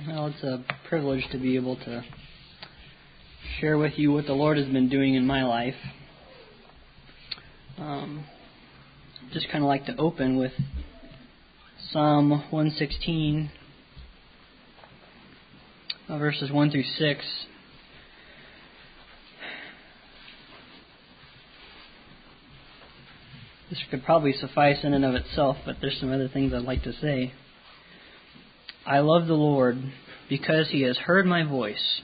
Well, it's a privilege to be able to share with you what the Lord has been doing in my life. Just kind of like to open with Psalm 116, verses 1 through 6. This could probably suffice in and of itself, but there's some other things I'd like to say. I love the Lord because He has heard my voice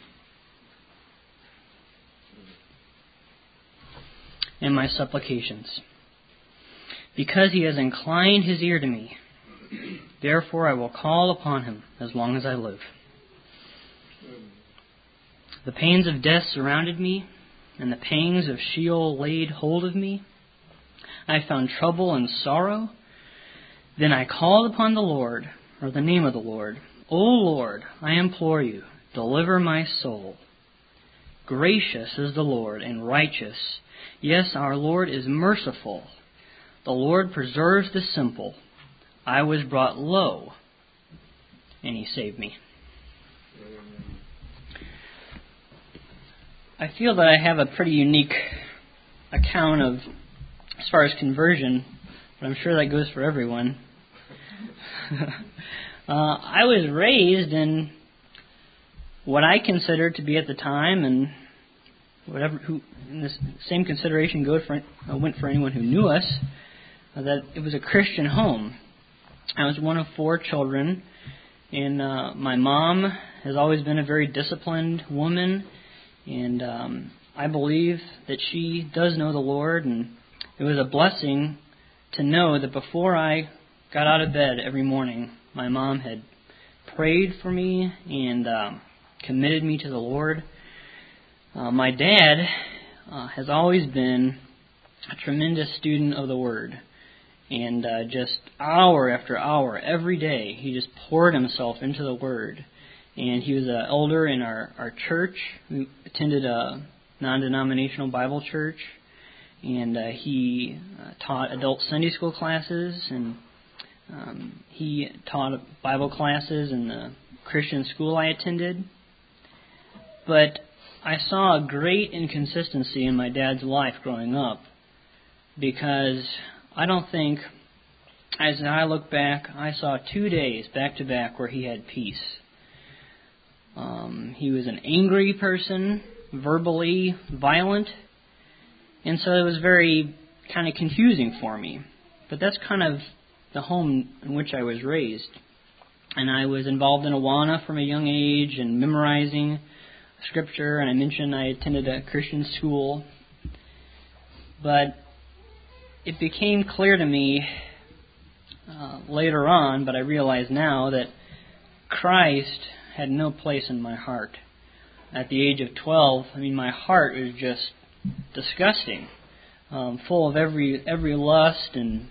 and my supplications. Because He has inclined His ear to me, therefore I will call upon Him as long as I live. The pains of death surrounded me, and the pangs of Sheol laid hold of me. I found trouble and sorrow. Then I called upon the Lord, or the name of the Lord. O Lord, I implore you, deliver my soul. Gracious is the Lord and righteous. Yes, our Lord is merciful. The Lord preserves the simple. I was brought low, and He saved me. I feel that I have a pretty unique account of, as far as conversion, but I'm sure that goes for everyone. I was raised in what I considered to be at the time, and this same consideration went for anyone who knew us, that it was a Christian home. I was one of 4 children, and my mom has always been a very disciplined woman, and I believe that she does know the Lord, and it was a blessing to know that before I got out of bed every morning, my mom had prayed for me and committed me to the Lord. My dad has always been a tremendous student of the Word. And just hour after hour, every day, he just poured himself into the Word. And he was an elder in our church. We attended a non-denominational Bible church. And he taught adult Sunday school classes, and he taught Bible classes in the Christian school I attended. But I saw a great inconsistency in my dad's life growing up, because I don't think, as I look back, I saw 2 days back to back where he had peace. He was an angry person, verbally violent, and so it was very kind of confusing for me. But that's kind of the home in which I was raised. And I was involved in Awana from a young age and memorizing Scripture. And I mentioned I attended a Christian school. But it became clear to me later on, but I realize now, that Christ had no place in my heart. At the age of 12, my heart was just disgusting, full of every lust and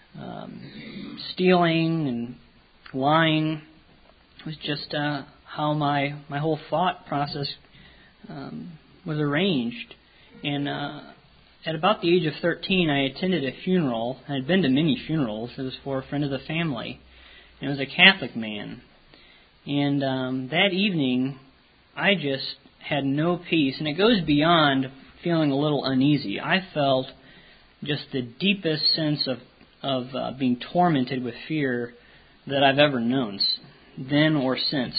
stealing and lying. It was just how my whole thought process was arranged. And at about the age of 13, I attended a funeral. I had been to many funerals. It was for a friend of the family. And it was a Catholic man. And that evening, I just had no peace. And it goes beyond feeling a little uneasy. I felt just the deepest sense of being tormented with fear that I've ever known, then or since.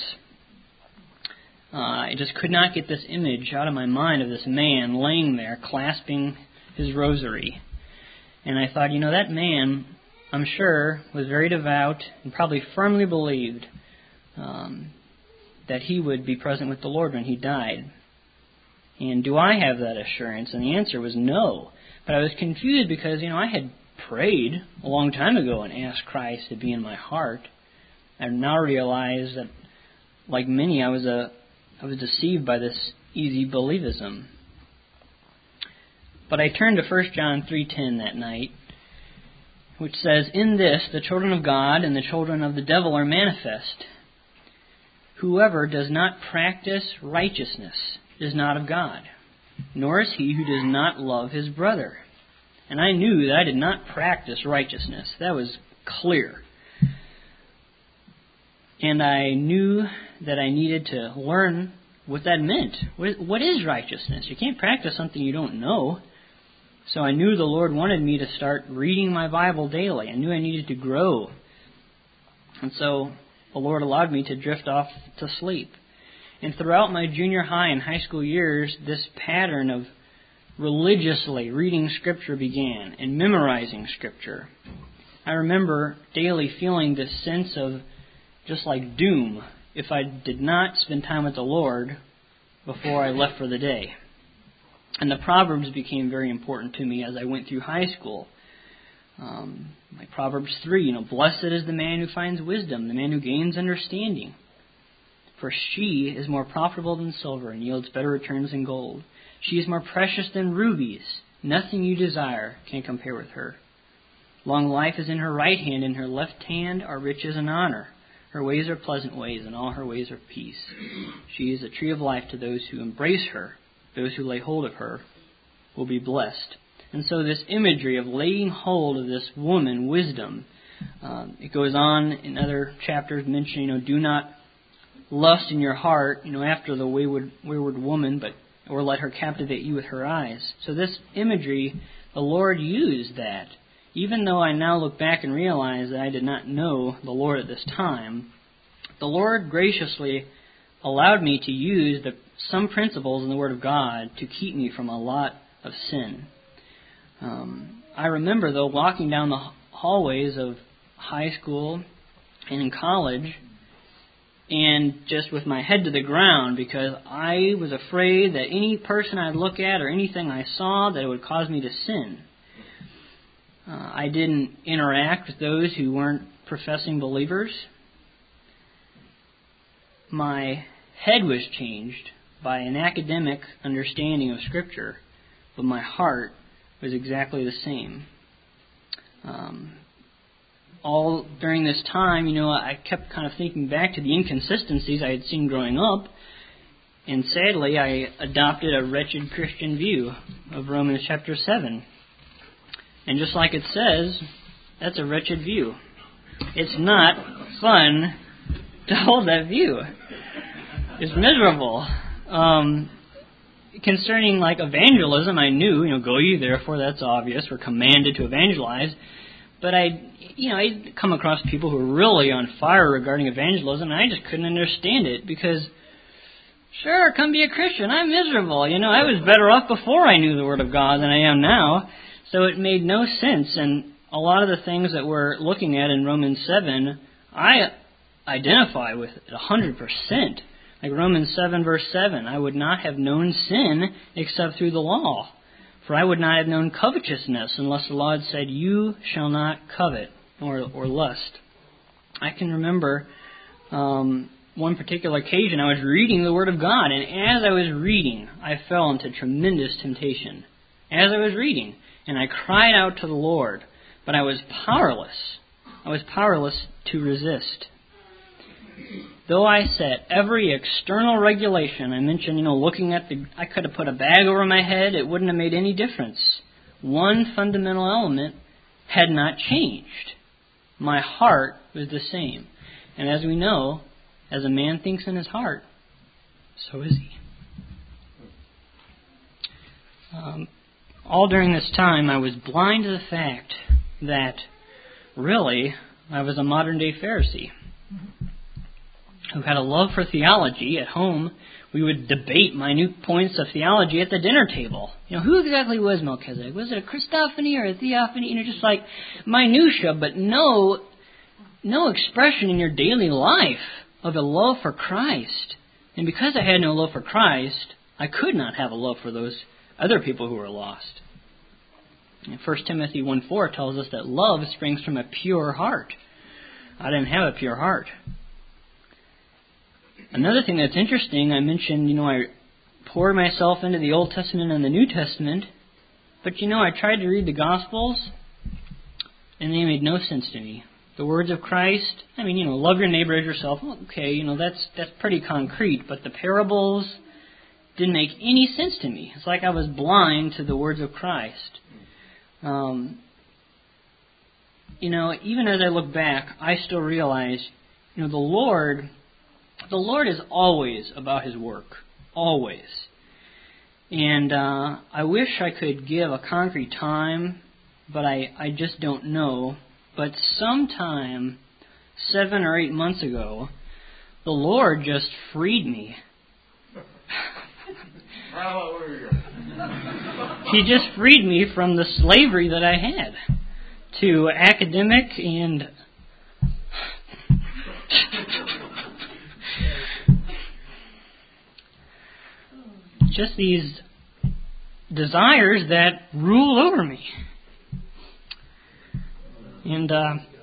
I just could not get this image out of my mind of this man laying there clasping his rosary. And I thought, that man, I'm sure, was very devout and probably firmly believed that he would be present with the Lord when he died. And do I have that assurance? And the answer was no. But I was confused because, I had prayed a long time ago and asked Christ to be in my heart. I now realize that, like many, I was deceived by this easy believism. But I turned to 1 John 3:10 that night, which says, "In this the children of God and the children of the devil are manifest. Whoever does not practice righteousness is not of God, nor is he who does not love his brother." And I knew that I did not practice righteousness. That was clear. And I knew that I needed to learn what that meant. What is righteousness? You can't practice something you don't know. So I knew the Lord wanted me to start reading my Bible daily. I knew I needed to grow. And so the Lord allowed me to drift off to sleep. And throughout my junior high and high school years, this pattern of religiously reading Scripture began and memorizing Scripture. I remember daily feeling this sense of just like doom if I did not spend time with the Lord before I left for the day. And the Proverbs became very important to me as I went through high school. Like Proverbs 3, blessed is the man who finds wisdom, the man who gains understanding. For she is more profitable than silver and yields better returns than gold. She is more precious than rubies. Nothing you desire can compare with her. Long life is in her right hand, in her left hand are riches and honor. Her ways are pleasant ways, and all her ways are peace. She is a tree of life to those who embrace her. Those who lay hold of her will be blessed. And so this imagery of laying hold of this woman, wisdom, it goes on in other chapters mentioning, do not lust in your heart, after the wayward woman, or let her captivate you with her eyes. So this imagery, the Lord used that. Even though I now look back and realize that I did not know the Lord at this time, the Lord graciously allowed me to use some principles in the Word of God to keep me from a lot of sin. I remember, though, walking down the hallways of high school and in college, and just with my head to the ground, because I was afraid that any person I'd look at or anything I saw, that it would cause me to sin. I didn't interact with those who weren't professing believers. My head was changed by an academic understanding of Scripture, but my heart was exactly the same. All during this time, I kept kind of thinking back to the inconsistencies I had seen growing up, and sadly, I adopted a wretched Christian view of Romans chapter 7. And just like it says, that's a wretched view. It's not fun to hold that view. It's miserable. Concerning like evangelism, I knew, go ye therefore, that's obvious. We're commanded to evangelize. But I'd come across people who were really on fire regarding evangelism, and I just couldn't understand it because, sure, come be a Christian. I'm miserable. I was better off before I knew the Word of God than I am now. So it made no sense, and a lot of the things that we're looking at in Romans 7, I identify with it 100%. Like Romans 7, verse 7, I would not have known sin except through the law, for I would not have known covetousness unless the law had said, you shall not covet or lust. I can remember one particular occasion I was reading the Word of God, and as I was reading, I fell into tremendous temptation. As I was reading. And I cried out to the Lord, but I was powerless. I was powerless to resist. Though I set every external regulation, I mentioned, looking at I could have put a bag over my head, it wouldn't have made any difference. One fundamental element had not changed. My heart was the same. And as we know, as a man thinks in his heart, so is he. All during this time, I was blind to the fact that, really, I was a modern-day Pharisee who had a love for theology. At home, we would debate minute points of theology at the dinner table. Who exactly was Melchizedek? Was it a Christophany or a theophany? Just like minutia, but no expression in your daily life of a love for Christ. And because I had no love for Christ, I could not have a love for those other people who were lost. 1 Timothy 1:4 tells us that love springs from a pure heart. I didn't have a pure heart. Another thing that's interesting, I mentioned, I poured myself into the Old Testament and the New Testament, but I tried to read the Gospels, and they made no sense to me. The words of Christ, love your neighbor as yourself. Okay, that's pretty concrete, but the parables didn't make any sense to me. It's like I was blind to the words of Christ. Even as I look back, I still realize, the Lord The Lord is always about His work. Always. And I wish I could give a concrete time, but I just don't know. But sometime 7 or 8 months ago, the Lord just freed me. He just freed me from the slavery that I had to academic and just these desires that rule over me. And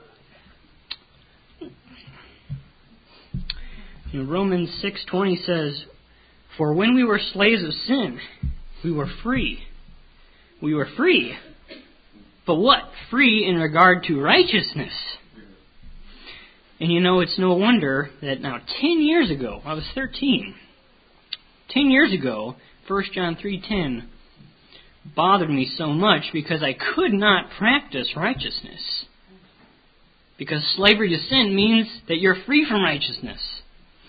Romans 6:20 says, "For when we were slaves of sin, we were free." We were free. But what? Free in regard to righteousness. And it's no wonder that now 10 years ago, I was 13. 10 years ago, 1 John 3:10 bothered me so much because I could not practice righteousness. Because slavery to sin means that you're free from righteousness.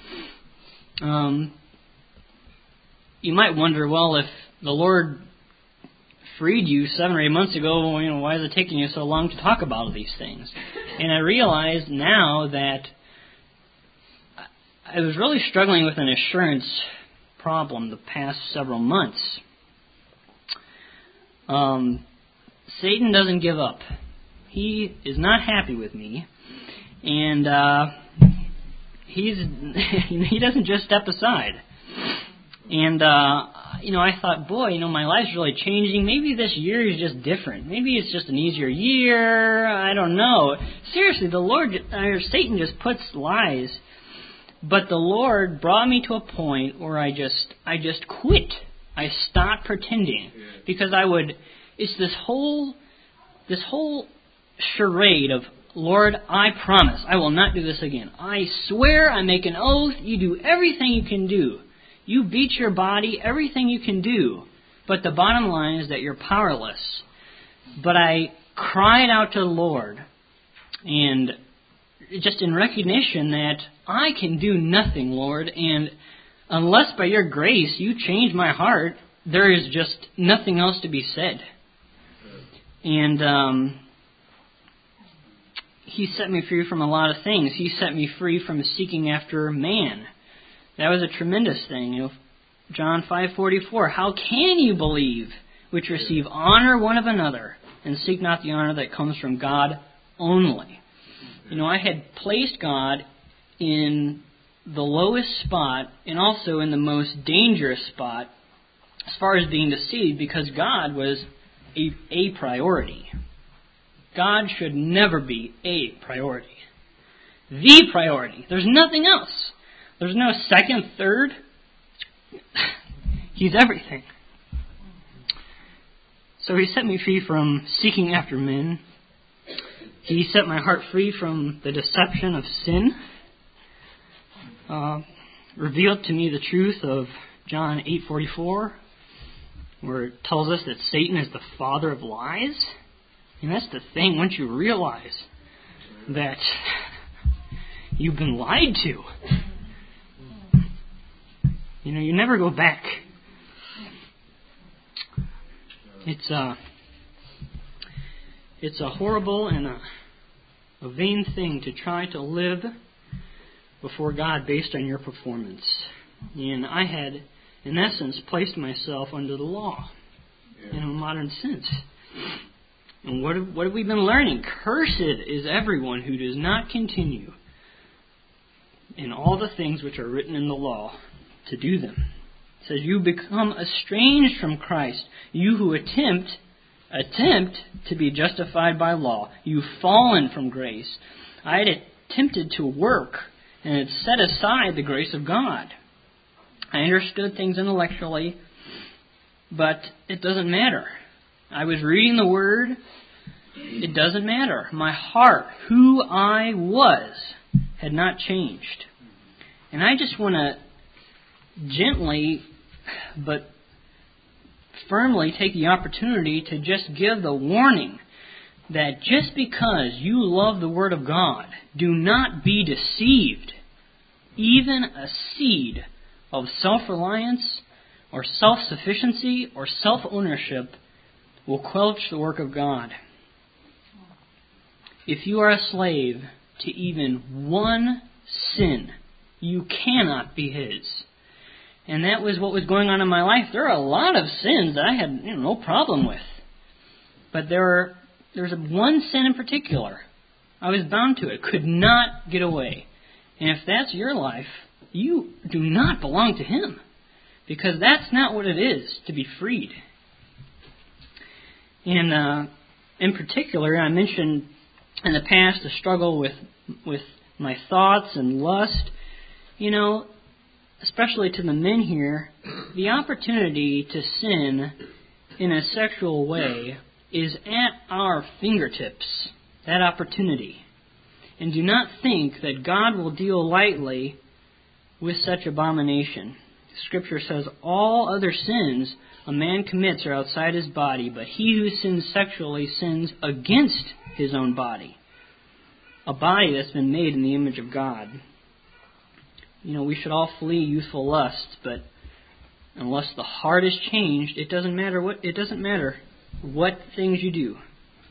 You might wonder, well, if the Lord freed you 7 or 8 months ago, why is it taking you so long to talk about these things? And I realize now that I was really struggling with an assurance problem the past several months. Satan doesn't give up. He is not happy with me, and he doesn't just step aside. And I thought, boy, my life's really changing. Maybe this year is just different. Maybe it's just an easier year. I don't know. Seriously, Satan just puts lies. But the Lord brought me to a point where I just quit. I stopped pretending because it's this whole charade of, Lord, I promise I will not do this again. I swear, I make an oath. You do everything you can do. You beat your body, everything you can do. But the bottom line is that you're powerless. But I cried out to the Lord, and just in recognition that I can do nothing, Lord, and unless by your grace you change my heart, there is just nothing else to be said. And He set me free from a lot of things. He set me free from seeking after man. That was a tremendous thing. John 5:44, "How can you believe which receive honor one of another and seek not the honor that comes from God only?" I had placed God in the lowest spot and also in the most dangerous spot as far as being deceived, because God was a priority. God should never be a priority. The priority. There's nothing else. There's no second, third. He's everything. So He set me free from seeking after men. He set my heart free from the deception of sin. Revealed to me the truth of John 8:44, where it tells us that Satan is the father of lies. And that's the thing, once you realize that you've been lied to, you never go back. It's a horrible and a vain thing to try to live before God based on your performance. And I had, in essence, placed myself under the law in a modern sense. And what have we been learning? Cursed is everyone who does not continue in all the things which are written in the law to do them. It says, you become estranged from Christ, you who attempt to be justified by law. You've fallen from grace. I had attempted to work and had set aside the grace of God. I understood things intellectually, but it doesn't matter. I was reading the Word. It doesn't matter. My heart, who I was, had not changed. And I just want to gently but firmly take the opportunity to just give the warning that just because you love the Word of God, do not be deceived. even a seed of self-reliance or self-sufficiency or self-ownership will quelch the work of God. If you are a slave to even one sin, you cannot be His. And that was what was going on in my life. There are a lot of sins that I had no problem with. But there's one sin in particular. I was bound to it. Could not get away. And if that's your life, you do not belong to Him. Because that's not what it is to be freed. And in particular, I mentioned in the past the struggle with my thoughts and lust. Especially to the men here, the opportunity to sin in a sexual way is at our fingertips, that opportunity. And do not think that God will deal lightly with such abomination. Scripture says all other sins a man commits are outside his body, but he who sins sexually sins against his own body. A body that's been made in the image of God. We should all flee youthful lusts, but unless the heart is changed, it doesn't matter what things you do.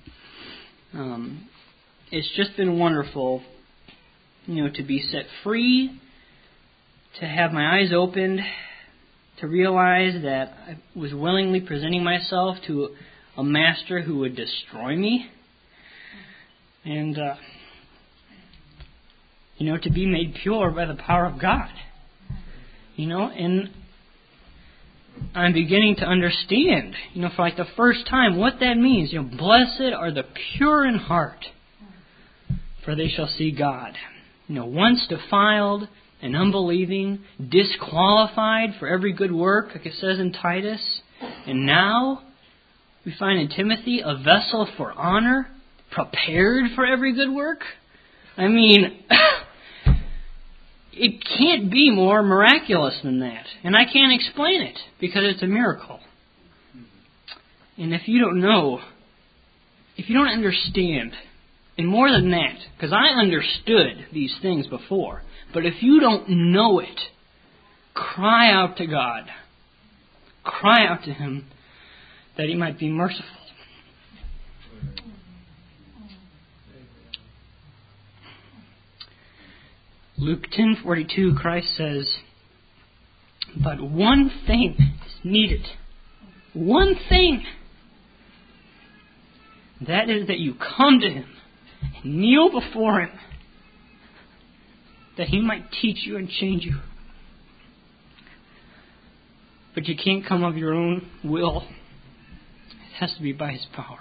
It's just been wonderful, to be set free, to have my eyes opened, to realize that I was willingly presenting myself to a master who would destroy me, and to be made pure by the power of God. And I'm beginning to understand, for like the first time, what that means. Blessed are the pure in heart, for they shall see God. Once defiled and unbelieving, disqualified for every good work, like it says in Titus. And now we find in Timothy a vessel for honor, prepared for every good work. It can't be more miraculous than that. And I can't explain it because it's a miracle. And if you don't know, if you don't understand, and more than that, because I understood these things before, but if you don't know it, cry out to God. Cry out to Him that He might be merciful. Luke 10:42, Christ says, "But one thing is needed. One thing. That is that you come to Him and kneel before Him, that He might teach you and change you. But you can't come of your own will. It has to be by His power."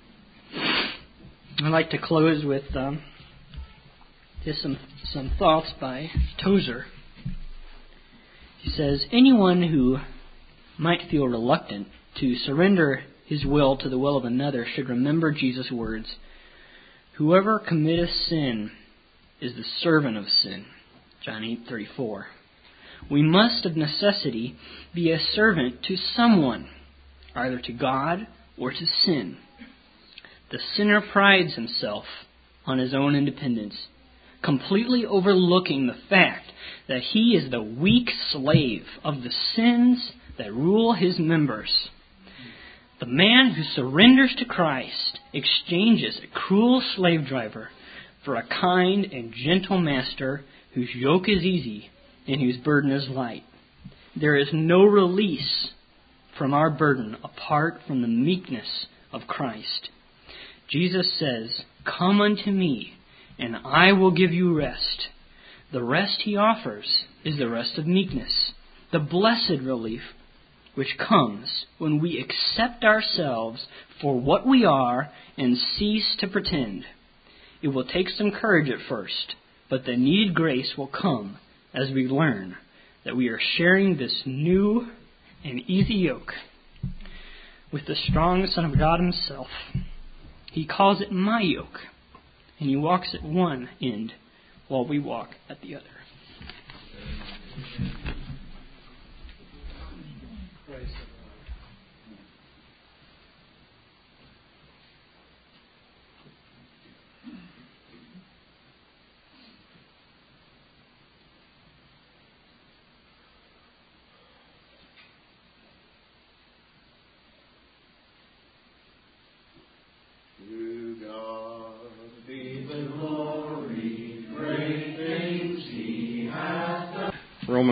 I'd like to close with just some thoughts by Tozer. He says, anyone who might feel reluctant to surrender his will to the will of another should remember Jesus' words, "Whoever committeth sin is the servant of sin." John 8:34. We must of necessity be a servant to someone, either to God or to sin. The sinner prides himself on his own independence, completely overlooking the fact that he is the weak slave of the sins that rule his members. The man who surrenders to Christ exchanges a cruel slave driver for a kind and gentle master whose yoke is easy and whose burden is light. There is no release from our burden apart from the meekness of Christ. Jesus says, "Come unto me, and I will give you rest." The rest He offers is the rest of meekness, the blessed relief which comes when we accept ourselves for what we are and cease to pretend. It will take some courage at first, but the needed grace will come as we learn that we are sharing this new and easy yoke with the strong Son of God Himself. He calls it my yoke, and He walks at one end while we walk at the other.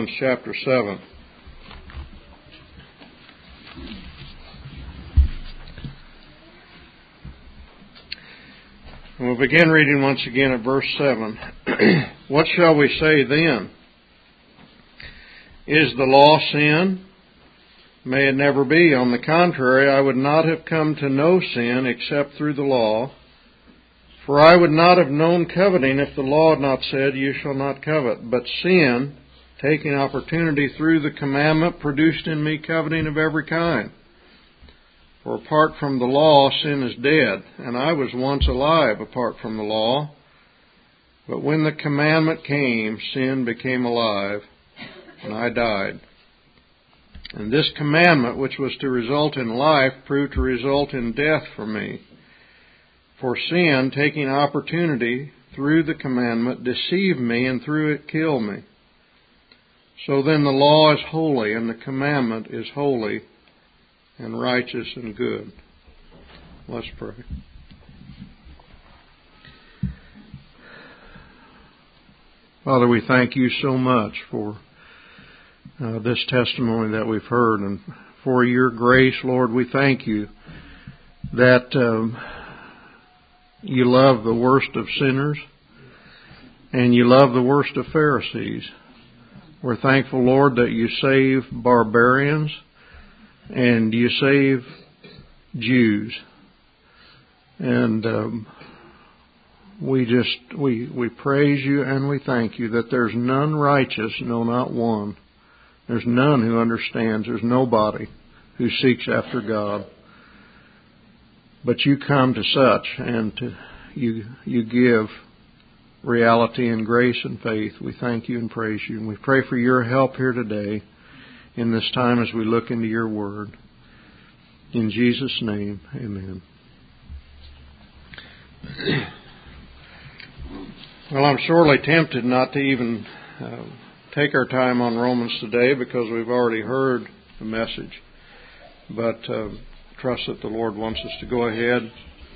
Romans chapter 7. And we'll begin reading once again at verse 7. What shall we say then? Is the law sin? May it never be. On the contrary, I would not have come to know sin except through the law. For I would not have known coveting if the law had not said, You shall not covet. But sin, taking opportunity through the commandment, produced in me coveting of every kind. For apart from the law, sin is dead, and I was once alive apart from the law. But when the commandment came, sin became alive, and I died. And this commandment, which was to result in life, proved to result in death for me. For sin, taking opportunity through the commandment, deceived me, and through it killed me. So then the law is holy, and the commandment is holy, and righteous and good. Let's pray. Father, we thank You so much for this testimony that we've heard, and for Your grace, Lord. We thank You that You love the worst of sinners, and You love the worst of Pharisees. We're thankful, Lord, that You save barbarians, and You save Jews. And we praise You and we thank You that there's none righteous, no, not one. There's none who understands. There's nobody who seeks after God. But You come to such, and You give reality and grace and faith. We thank You and praise You. And we pray for Your help here today in this time as we look into Your Word. In Jesus' name, amen. Well, I'm sorely tempted not to even take our time on Romans today because we've already heard the message. But trust that the Lord wants us to go ahead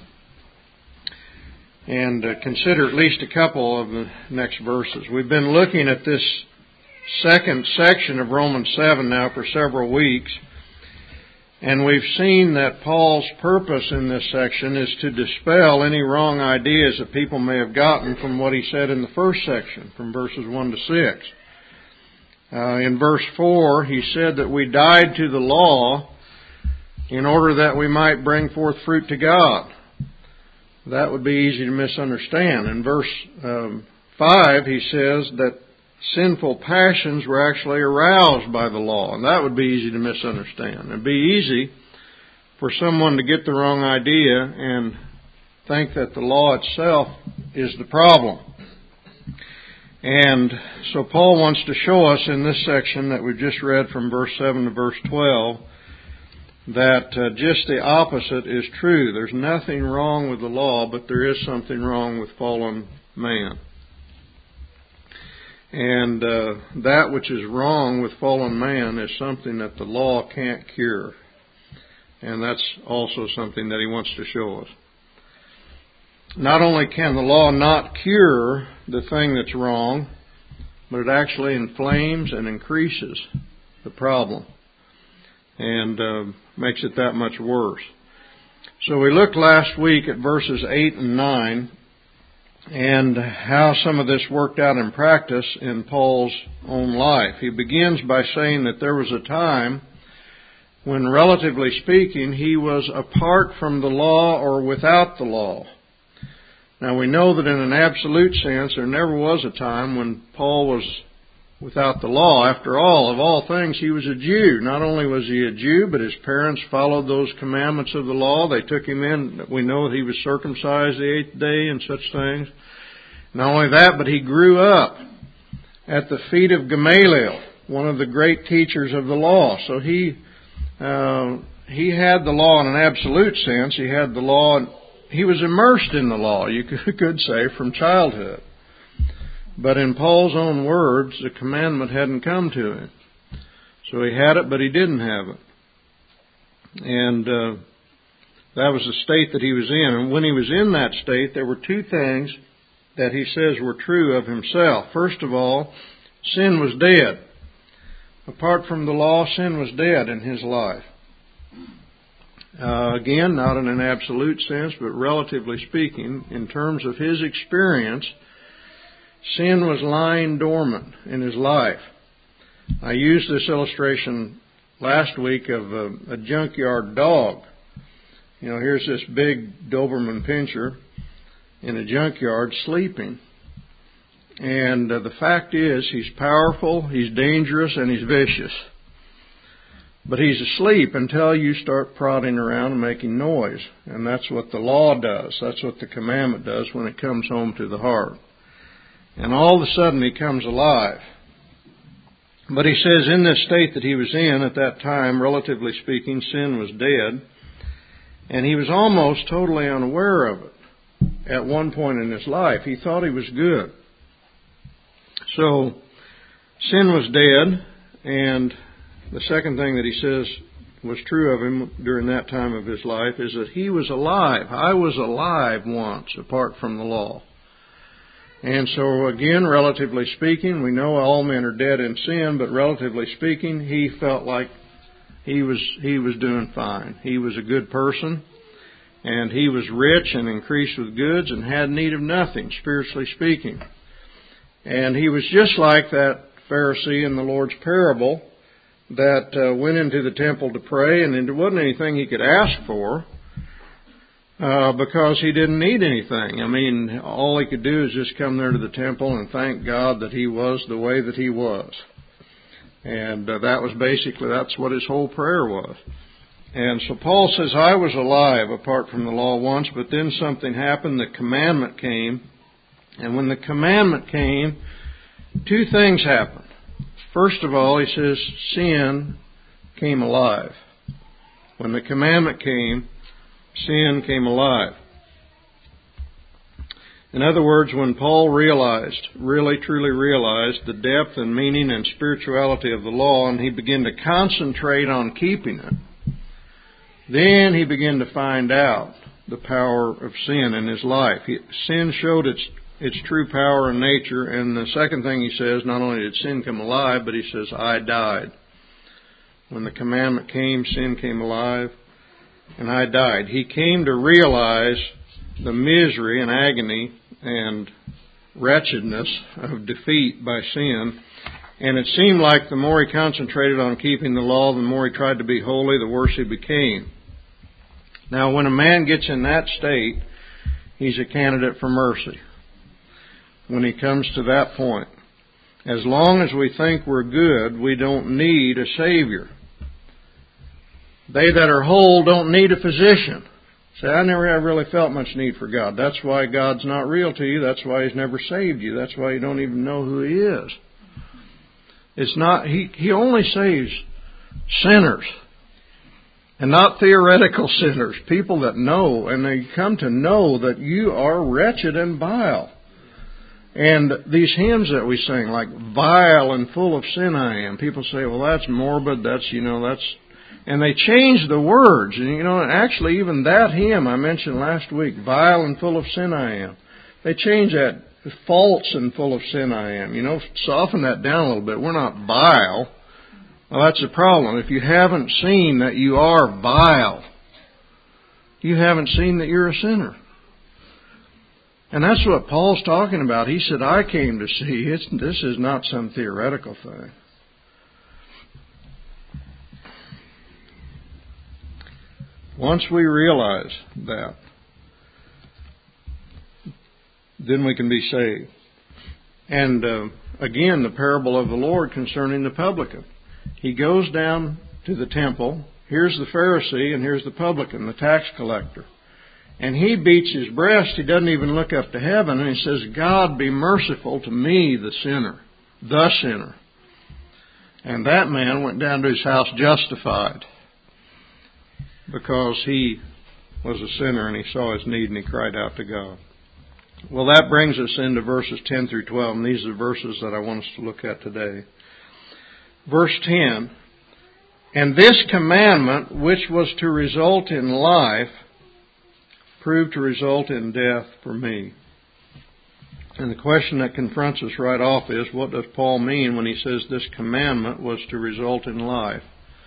and consider at least a couple of the next verses. We've been looking at this second section of Romans 7 now for several weeks, and we've seen that Paul's purpose in this section is to dispel any wrong ideas that people may have gotten from what he said in the first section, from verses 1 to 6. In verse 4, he said that we died to the law in order that we might bring forth fruit to God. That would be easy to misunderstand. In verse 5, he says that sinful passions were actually aroused by the law, and that would be easy to misunderstand. It'd be easy for someone to get the wrong idea and think that the law itself is the problem. And so Paul wants to show us in this section that we've just read from verse 7 to verse 12 that just the opposite is true. There's nothing wrong with the law, but there is something wrong with fallen man. And that which is wrong with fallen man is something that the law can't cure. And that's also something that he wants to show us. Not only can the law not cure the thing that's wrong, but it actually inflames and increases the problem and makes it that much worse. So we looked last week at verses 8 and 9 and how some of this worked out in practice in Paul's own life. He begins by saying that there was a time when, relatively speaking, he was apart from the law or without the law. Now we know that in an absolute sense there never was a time when Paul was without the law. After all, of all things, he was a Jew. Not only was he a Jew, but his parents followed those commandments of the law. They took him in. We know he was circumcised the 8th day and such things. Not only that, but he grew up at the feet of Gamaliel, one of the great teachers of the law. So he had the law in an absolute sense. He had the law. He was immersed in the law, you could say, from childhood. But in Paul's own words, the commandment hadn't come to him. So he had it, but he didn't have it. And that was the state that he was in. And when he was in that state, there were two things that he says were true of himself. First of all, sin was dead. Apart from the law, sin was dead in his life. Again, not in an absolute sense, but relatively speaking, in terms of his experience, sin was lying dormant in his life. I used this illustration last week of a junkyard dog. You know, here's this big Doberman Pinscher in a junkyard sleeping. And the fact is, he's powerful, he's dangerous, and he's vicious. But he's asleep until you start prodding around and making noise. And that's what the law does. That's what the commandment does when it comes home to the heart. And all of a sudden he comes alive. But he says in this state that he was in at that time, relatively speaking, sin was dead. And he was almost totally unaware of it at one point in his life. He thought he was good. So sin was dead, and the second thing that he says was true of him during that time of his life is that he was alive. I was alive once, apart from the law. And so again, relatively speaking, we know all men are dead in sin, but relatively speaking, he felt like he was doing fine. He was a good person, and he was rich and increased with goods and had need of nothing, spiritually speaking. And he was just like that Pharisee in the Lord's parable that went into the temple to pray, and there wasn't anything he could ask for because he didn't need anything. I mean, all he could do is just come there to the temple and thank God that he was the way that he was. And that's what his whole prayer was. And so Paul says, I was alive apart from the law once, but then something happened. The commandment came. And when the commandment came, two things happened. First of all, he says, sin came alive. When the commandment came, sin came alive. In other words, when Paul really truly realized the depth and meaning and spirituality of the law, and he began to concentrate on keeping it, then he began to find out the power of sin in his life. Sin showed its true power and nature. And the second thing he says, not only did sin come alive, but he says, I died. When the commandment came, sin came alive, and I died. He came to realize the misery and agony and wretchedness of defeat by sin. And it seemed like the more he concentrated on keeping the law, the more he tried to be holy, the worse he became. Now, when a man gets in that state, he's a candidate for mercy. When he comes to that point, as long as we think we're good, we don't need a Savior. They that are whole don't need a physician. Say, I never have really felt much need for God. That's why God's not real to you. That's why He's never saved you. That's why you don't even know who He is. It's not, He only saves sinners. And not theoretical sinners. People that know, and they come to know that you are wretched and vile. And these hymns that we sing, like, vile and full of sin I am. People say, well, that's morbid, and they change the words. And, actually even that hymn I mentioned last week, vile and full of sin I am. They change that, false and full of sin I am. Soften that down a little bit. We're not vile. Well, that's the problem. If you haven't seen that you are vile, you haven't seen that you're a sinner. And that's what Paul's talking about. He said, I came to see. This is not some theoretical thing. Once we realize that, then we can be saved. And again, the parable of the Lord concerning the publican. He goes down to the temple. Here's the Pharisee and here's the publican, the tax collector. And he beats his breast. He doesn't even look up to heaven. And he says, God, be merciful to me, the sinner. The sinner. And that man went down to his house justified. Because he was a sinner and he saw his need and he cried out to God. Well, that brings us into verses 10 through 12. And these are the verses that I want us to look at today. Verse 10. And this commandment, which was to result in life, proved to result in death for me. And the question that confronts us right off is, what does Paul mean when he says this commandment was to result in life?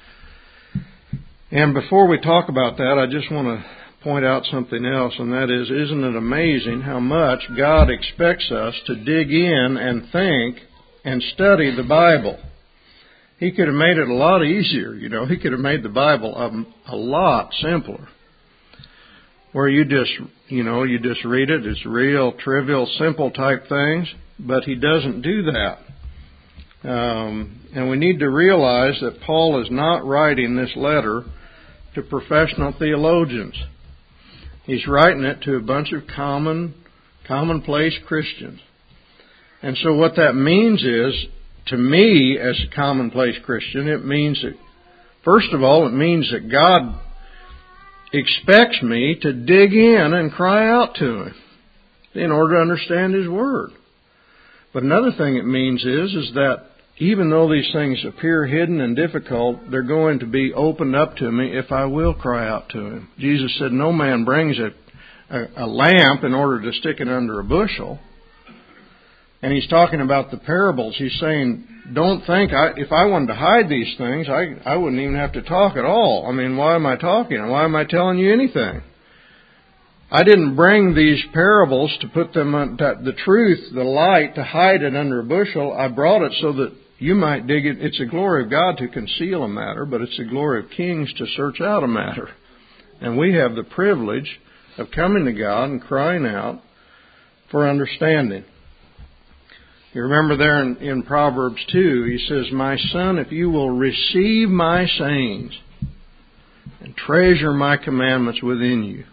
And before we talk about that, I just want to point out something else, and that is, isn't it amazing how much God expects us to dig in and think and study the Bible? He could have made it a lot easier, you know. He could have made the Bible a lot simpler, where you just read it. It's real, trivial, simple type things, but he doesn't do that. And we need to realize that Paul is not writing this letter to professional theologians. He's writing it to a bunch of commonplace Christians. And so what that means is, to me as a commonplace Christian, it means that, first of all, it means that God expects me to dig in and cry out to Him in order to understand His Word. But another thing it means is that even though these things appear hidden and difficult, they're going to be opened up to me if I will cry out to Him. Jesus said, no man brings a lamp in order to stick it under a bushel. And He's talking about the parables. He's saying, don't think, if I wanted to hide these things, I wouldn't even have to talk at all. I mean, why am I talking? Why am I telling you anything? I didn't bring these parables to put them on the truth, the light, to hide it under a bushel. I brought it so that you might dig it. It's the glory of God to conceal a matter, but it's the glory of kings to search out a matter. And we have the privilege of coming to God and crying out for understanding. You remember there in Proverbs 2, he says, my son, if you will receive my sayings and treasure my commandments within you,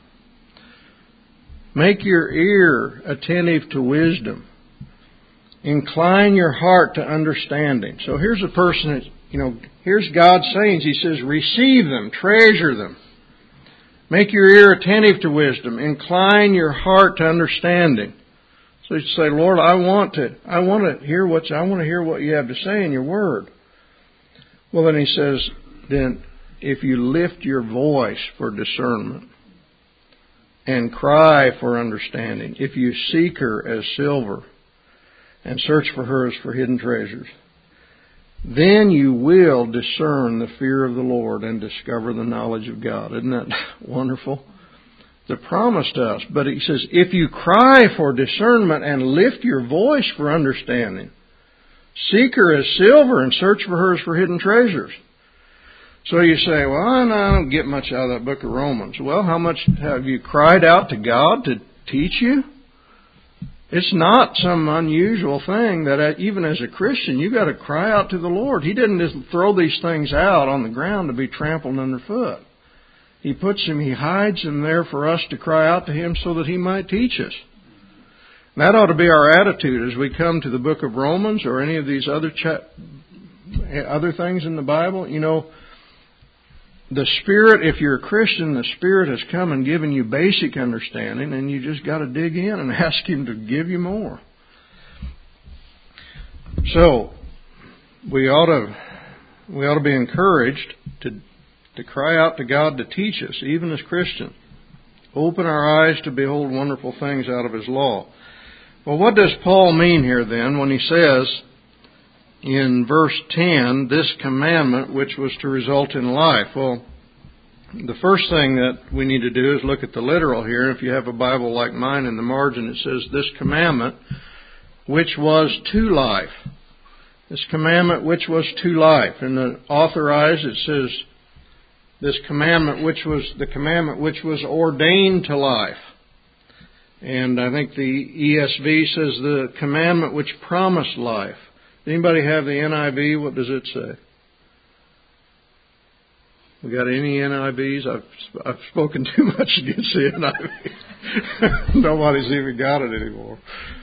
make your ear attentive to wisdom, incline your heart to understanding. So here's a person that, here's God's sayings. He says, receive them, treasure them. Make your ear attentive to wisdom, incline your heart to understanding. So you say, Lord, I want to hear what you have to say in your Word. Well, then he says, then if you lift your voice for discernment and cry for understanding, if you seek her as silver and search for her as for hidden treasures, then you will discern the fear of the Lord and discover the knowledge of God. Isn't that wonderful? The promise to us. But he says, if you cry for discernment and lift your voice for understanding, seek her as silver and search for her as for hidden treasures. So you say, well, I don't get much out of that book of Romans. Well, how much have you cried out to God to teach you? It's not some unusual thing that even as a Christian, you've got to cry out to the Lord. He didn't just throw these things out on the ground to be trampled underfoot. He hides them there for us to cry out to Him so that He might teach us. And that ought to be our attitude as we come to the book of Romans or any of these other things in the Bible. The Spirit, if you're a Christian, the Spirit has come and given you basic understanding, and you just got to dig in and ask Him to give you more. So, we ought to be encouraged to cry out to God to teach us, even as Christians. Open our eyes to behold wonderful things out of His law. Well, what does Paul mean here then when he says in verse 10, this commandment which was to result in life? Well, the first thing that we need to do is look at the literal here. If you have a Bible like mine, in the margin it says, this commandment which was to life. This commandment which was to life. In the Authorized it says, this commandment which was ordained to life. And I think the ESV says the commandment which promised life. Anybody have the NIV? What does it say? We got any NIVs? I've spoken too much against the NIV. Nobody's even got it anymore.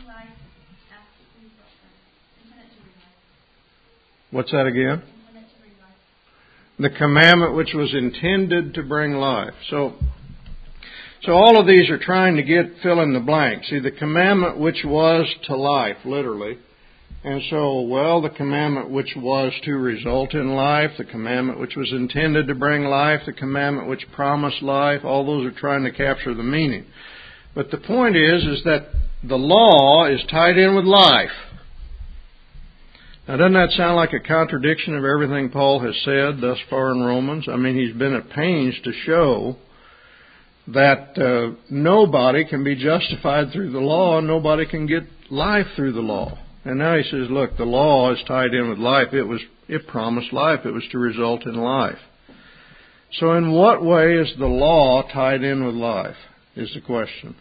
What's that again? The commandment which was intended to bring life. So all of these are trying to fill in the blank. See, the commandment which was to life, literally. And so, the commandment which was to result in life, the commandment which was intended to bring life, the commandment which promised life, all those are trying to capture the meaning. But the point is that the law is tied in with life. Now, doesn't that sound like a contradiction of everything Paul has said thus far in Romans? I mean, he's been at pains to show that nobody can be justified through the law, and nobody can get life through the law. And now he says, look, the law is tied in with life. It promised life. It was to result in life. So in what way is the law tied in with life, is the question.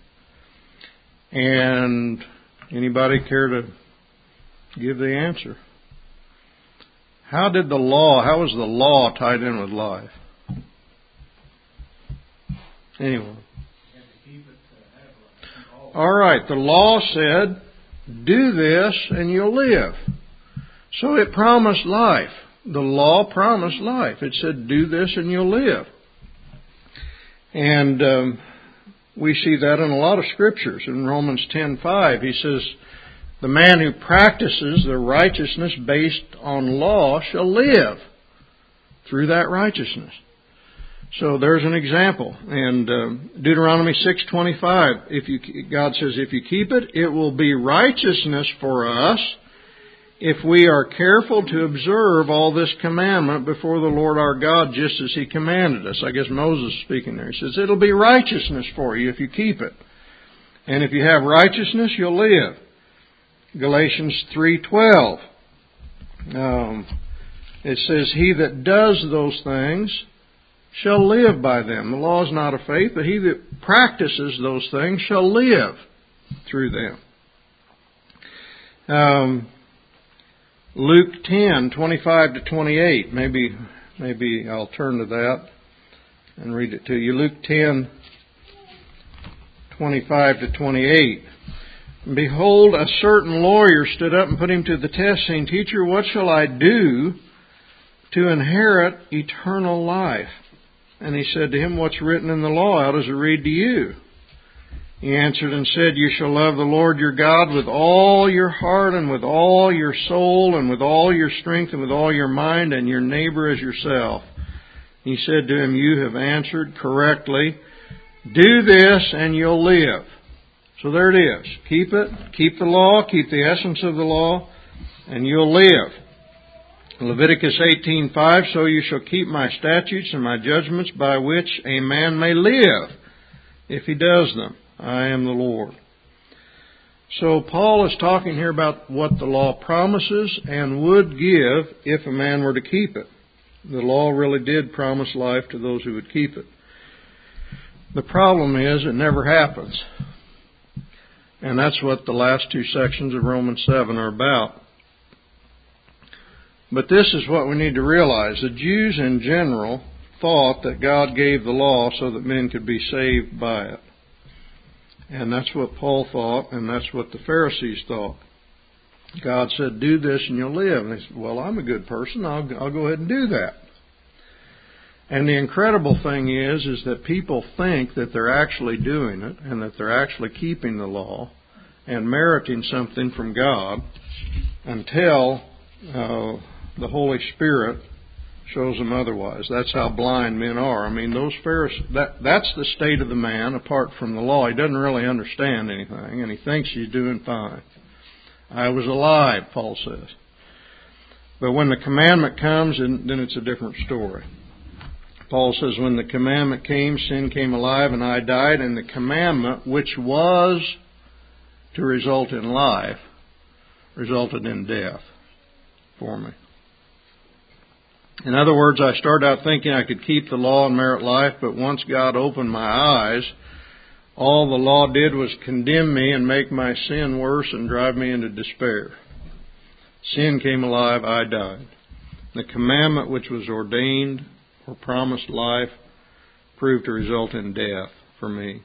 And anybody care to give the answer? How was the law tied in with life? Anyone? All right, the law said, do this and you'll live. So it promised life. The law promised life. It said, do this and you'll live. And we see that in a lot of scriptures. In Romans 10:5, he says, the man who practices the righteousness based on law shall live through that righteousness. So there's an example. And Deuteronomy 6:25, God says, if you keep it, it will be righteousness for us if we are careful to observe all this commandment before the Lord our God, just as He commanded us. I guess Moses is speaking there. He says, it'll be righteousness for you if you keep it. And if you have righteousness, you'll live. Galatians 3:12. It says, he that does those things shall live by them. The law is not of faith, but he that practices those things shall live through them. Luke 10:25-28. Maybe I'll turn to that and read it to you. Luke 10:25-28. Behold, a certain lawyer stood up and put him to the test, saying, Teacher, what shall I do to inherit eternal life? And he said to him, what's written in the law? How does it read to you? He answered and said, you shall love the Lord your God with all your heart and with all your soul and with all your strength and with all your mind, and your neighbor as yourself. He said to him, you have answered correctly. Do this and you'll live. So there it is. Keep it. Keep the law. Keep the essence of the law, and you'll live. Leviticus 18:5, so you shall keep my statutes and my judgments by which a man may live if he does them. I am the Lord. So Paul is talking here about what the law promises and would give if a man were to keep it. The law really did promise life to those who would keep it. The problem is it never happens. And that's what the last two sections of Romans 7 are about. But this is what we need to realize. The Jews in general thought that God gave the law so that men could be saved by it. And that's what Paul thought, and that's what the Pharisees thought. God said, do this and you'll live. And they said, well, I'm a good person. I'll go ahead and do that. And the incredible thing is that people think that they're actually doing it and that they're actually keeping the law and meriting something from God until the Holy Spirit shows them otherwise. That's how blind men are. I mean, those Pharisees, that's the state of the man apart from the law. He doesn't really understand anything, and he thinks he's doing fine. I was alive, Paul says. But when the commandment comes, then it's a different story. Paul says, when the commandment came, sin came alive and I died, and the commandment, which was to result in life, resulted in death for me. In other words, I started out thinking I could keep the law and merit life, but once God opened my eyes, all the law did was condemn me and make my sin worse and drive me into despair. Sin came alive, I died. The commandment which was ordained or promised life proved to result in death for me.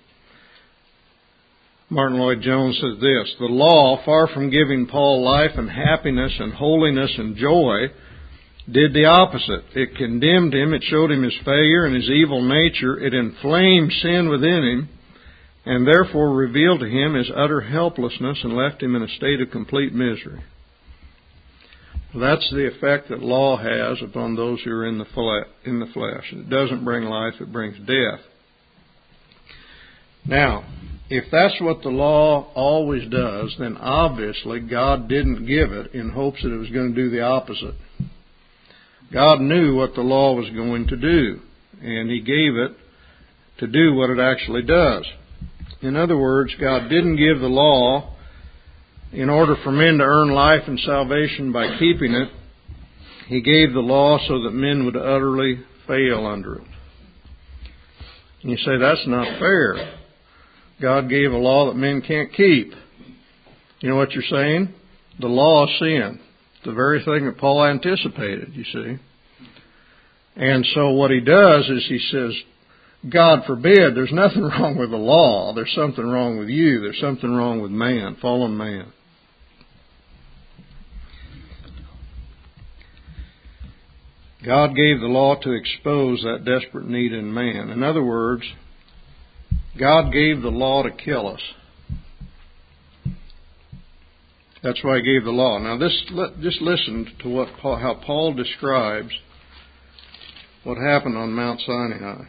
Martin Lloyd-Jones says this, the law, far from giving Paul life and happiness and holiness and joy, did the opposite. It condemned him, it showed him his failure and his evil nature, it inflamed sin within him, and therefore revealed to him his utter helplessness and left him in a state of complete misery. That's the effect that law has upon those who are in the flesh. It doesn't bring life, it brings death. Now, if that's what the law always does, then obviously God didn't give it in hopes that it was going to do the opposite. God knew what the law was going to do, and He gave it to do what it actually does. In other words, God didn't give the law in order for men to earn life and salvation by keeping it. He gave the law so that men would utterly fail under it. And you say, that's not fair. God gave a law that men can't keep. You know what you're saying? The law of sin. The very thing that Paul anticipated, you see. And so what he does is he says, God forbid, there's nothing wrong with the law. There's something wrong with you. There's something wrong with man, fallen man. God gave the law to expose that desperate need in man. In other words, God gave the law to kill us. That's why He gave the law. Now, just listen to how Paul describes what happened on Mount Sinai.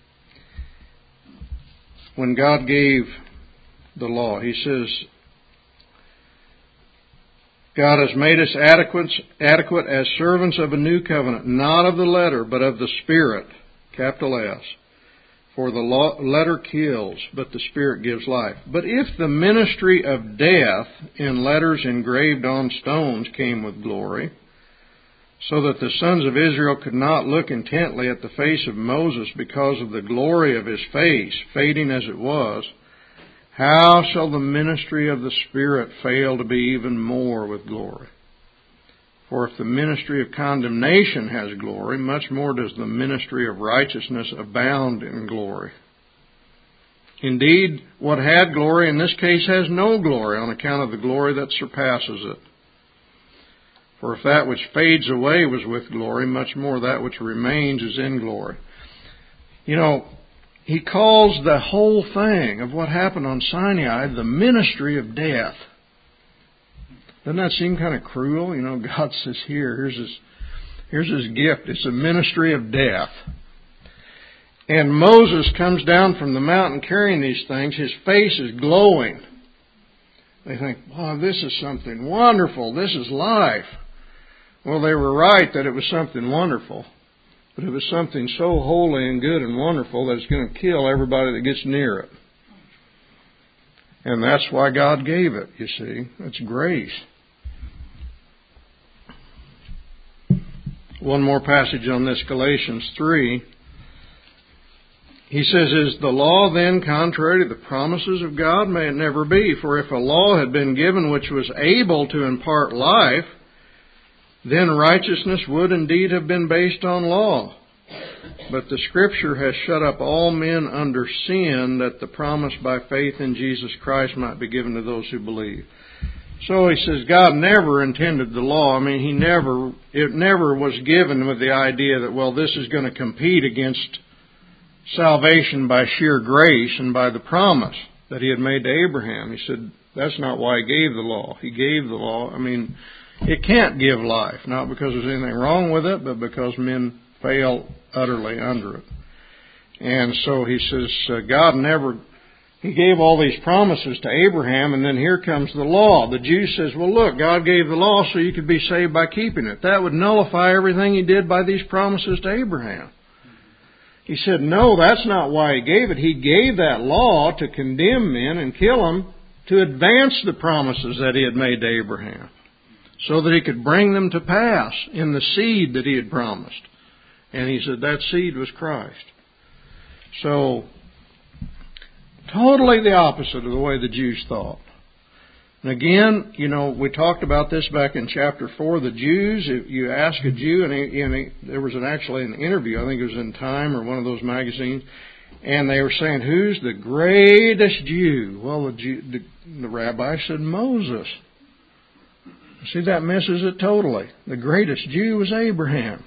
When God gave the law, He says, God has made us adequate as servants of a new covenant, not of the letter, but of the Spirit, capital S. For the letter kills, but the Spirit gives life. But if the ministry of death in letters engraved on stones came with glory, so that the sons of Israel could not look intently at the face of Moses because of the glory of his face, fading as it was, how shall the ministry of the Spirit fail to be even more with glory? For if the ministry of condemnation has glory, much more does the ministry of righteousness abound in glory. Indeed, what had glory in this case has no glory on account of the glory that surpasses it. For if that which fades away was with glory, much more that which remains is in glory. You know, he calls the whole thing of what happened on Sinai the ministry of death. Doesn't that seem kind of cruel? You know, God says, here's his gift. It's a ministry of death. And Moses comes down from the mountain carrying these things. His face is glowing. They think, wow, this is something wonderful. This is life. Well, they were right that it was something wonderful. But it was something so holy and good and wonderful that it's going to kill everybody that gets near it. And that's why God gave it, you see. It's grace. One more passage on this, Galatians 3. He says, is the law then contrary to the promises of God? May it never be. For if a law had been given which was able to impart life, then righteousness would indeed have been based on law. But the Scripture has shut up all men under sin, that the promise by faith in Jesus Christ might be given to those who believe. So he says God never intended the law. I mean, it never was given with the idea that, well, this is going to compete against salvation by sheer grace and by the promise that He had made to Abraham. He said that's not why He gave the law. He gave the law. I mean, it can't give life, not because there's anything wrong with it, but because men fail utterly under it. And so he says, He gave all these promises to Abraham, and then here comes the law. The Jew says, well, look, God gave the law so you could be saved by keeping it. That would nullify everything He did by these promises to Abraham. He said, no, that's not why He gave it. He gave that law to condemn men and kill them to advance the promises that He had made to Abraham, so that He could bring them to pass in the seed that He had promised. And He said that seed was Christ. So, totally the opposite of the way the Jews thought. And again, you know, we talked about this back in chapter 4. The Jews, if you ask a Jew, and there was actually an interview, I think it was in Time or one of those magazines, and they were saying, who's the greatest Jew? Well, the rabbi said Moses. See, that misses it totally. The greatest Jew was Abraham,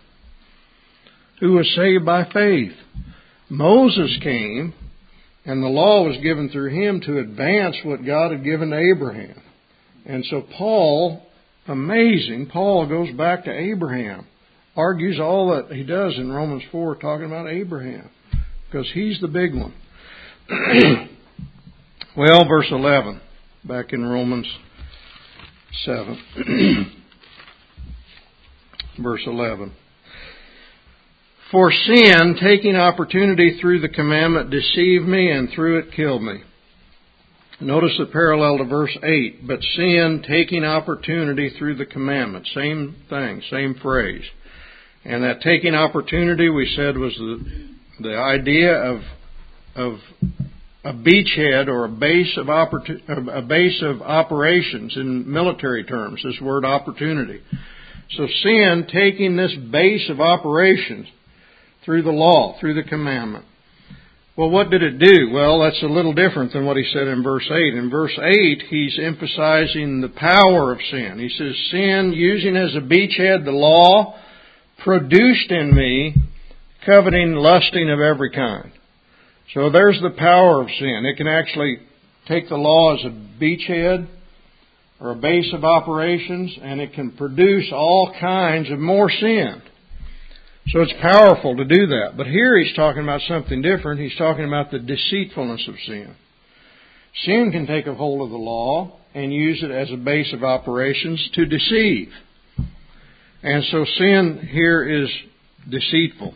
who was saved by faith. Moses came, and the law was given through him to advance what God had given to Abraham. And so Paul goes back to Abraham, argues all that he does in Romans 4, talking about Abraham, because he's the big one. Well, verse 11, back in Romans 7. Verse 11. For sin, taking opportunity through the commandment, deceived me, and through it killed me. Notice the parallel to verse 8. But sin, taking opportunity through the commandment. Same thing, same phrase. And that taking opportunity, we said, was the idea of a beachhead or a base of operations in military terms, this word opportunity. So sin taking this base of operations through the law, through the commandment. Well, what did it do? Well, that's a little different than what he said in verse 8. In verse 8, he's emphasizing the power of sin. He says, sin, using as a beachhead the law, produced in me coveting, lusting of every kind. So there's the power of sin. It can actually take the law as a beachhead or a base of operations, and it can produce all kinds of more sin. So it's powerful to do that. But here he's talking about something different. He's talking about the deceitfulness of sin. Sin can take a hold of the law and use it as a base of operations to deceive. And so sin here is deceitful.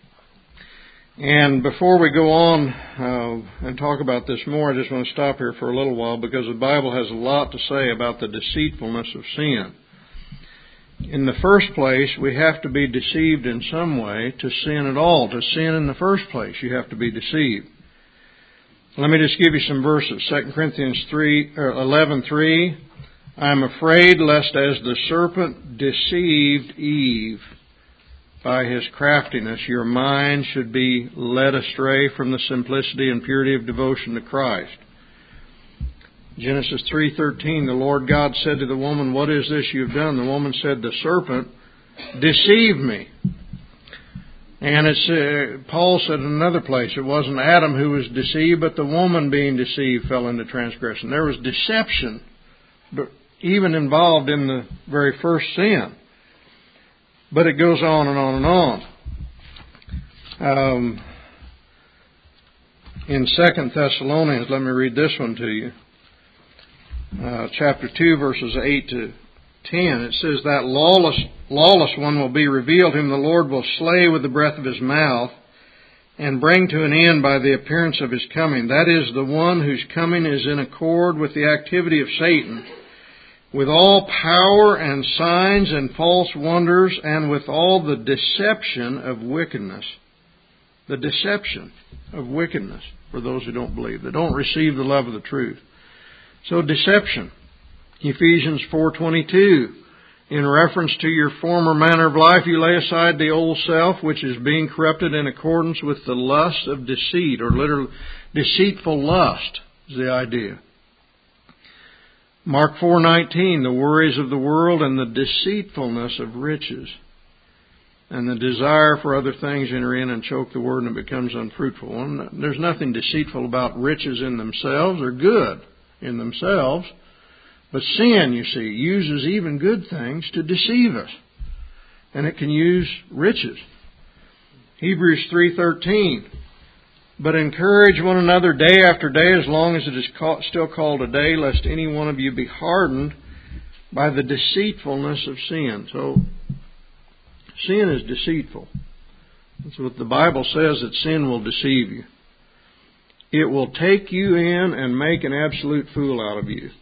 And before we go on and talk about this more, I just want to stop here for a little while because the Bible has a lot to say about the deceitfulness of sin. In the first place, we have to be deceived in some way to sin at all. To sin in the first place, you have to be deceived. Let me just give you some verses. 2 Corinthians 11:3. I am afraid lest as the serpent deceived Eve by his craftiness, your mind should be led astray from the simplicity and purity of devotion to Christ. Genesis 3:13, the Lord God said to the woman, what is this you've done? The woman said, the serpent deceived me. And Paul said in another place, it wasn't Adam who was deceived, but the woman being deceived fell into transgression. There was deception, but even involved in the very first sin. But it goes on and on and on. In 2 Thessalonians, let me read this one to you. Chapter 2, verses 8 to 10, it says, that lawless one will be revealed, whom the Lord will slay with the breath of his mouth, and bring to an end by the appearance of his coming. That is the one whose coming is in accord with the activity of Satan, with all power and signs and false wonders, and with all the deception of wickedness. The deception of wickedness for those who don't believe. They don't receive the love of the truth. So deception. Ephesians 4:22. In reference to your former manner of life, you lay aside the old self, which is being corrupted in accordance with the lust of deceit, or literally deceitful lust is the idea. Mark 4:19, the worries of the world and the deceitfulness of riches, and the desire for other things enter in and choke the word, and it becomes unfruitful. And there's nothing deceitful about riches in themselves. They're good in themselves. But sin, you see, uses even good things to deceive us. And it can use riches. Hebrews 3:13. But encourage one another day after day, as long as it is still called a day, lest any one of you be hardened by the deceitfulness of sin. So, sin is deceitful. That's what the Bible says, that sin will deceive you. It will take you in and make an absolute fool out of you.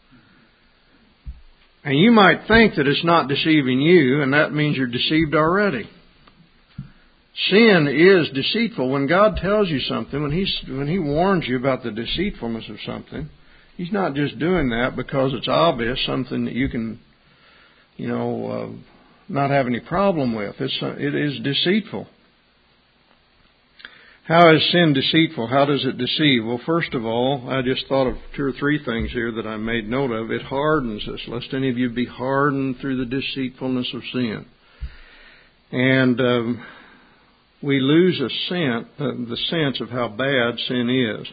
And you might think that it's not deceiving you, and that means you're deceived already. Sin is deceitful. When God tells you something, when He warns you about the deceitfulness of something, He's not just doing that because it's obvious, something that you can, not have any problem with. It is deceitful. How is sin deceitful? How does it deceive? Well, first of all, I just thought of 2 or 3 things here that I made note of. It hardens us, lest any of you be hardened through the deceitfulness of sin. And we lose the sense of how bad sin is.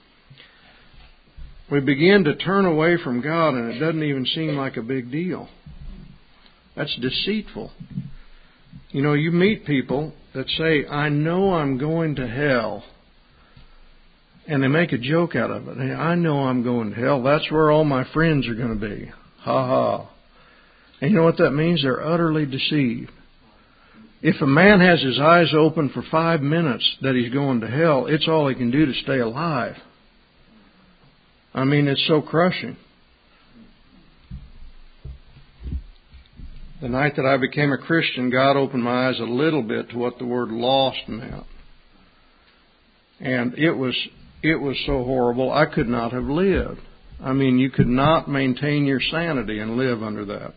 We begin to turn away from God, and it doesn't even seem like a big deal. That's deceitful. You meet people that say, I know I'm going to hell, And they make a joke out of it. Hey, I know I'm going to hell. That's where all my friends are going to be. Ha ha. And you know what that means? They're utterly deceived. If a man has his eyes open for 5 minutes that he's going to hell, it's all he can do to stay alive. I mean, it's so crushing. The night that I became a Christian, God opened my eyes a little bit to what the word lost meant. And it was so horrible, I could not have lived. I mean, you could not maintain your sanity and live under that.